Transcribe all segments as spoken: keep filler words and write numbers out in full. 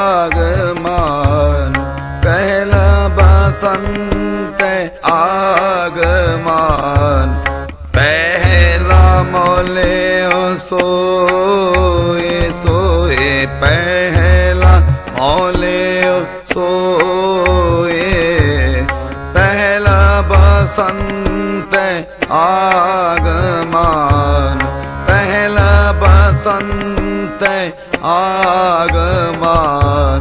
आगमन पहला बसंत आगमन पहला मोले सोए सोए पहला मोले सोए पहला बसंत आगमन पहला बसंत आगमन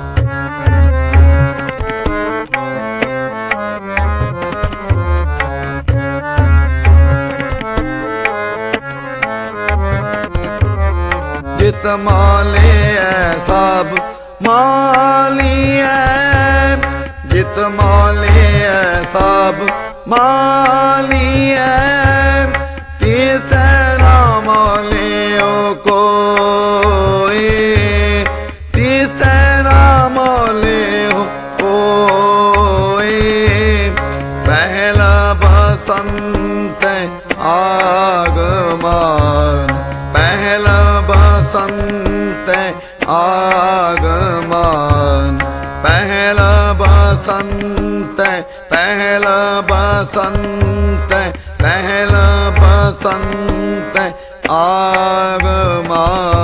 जित माले सब माली है जित माले सब माली है तीसरा माले को तीसरा माले को पहला बसंत आगमन पहला बसंत आगमन पहला बसंत पहला बसंत पहला बसंत आगमन।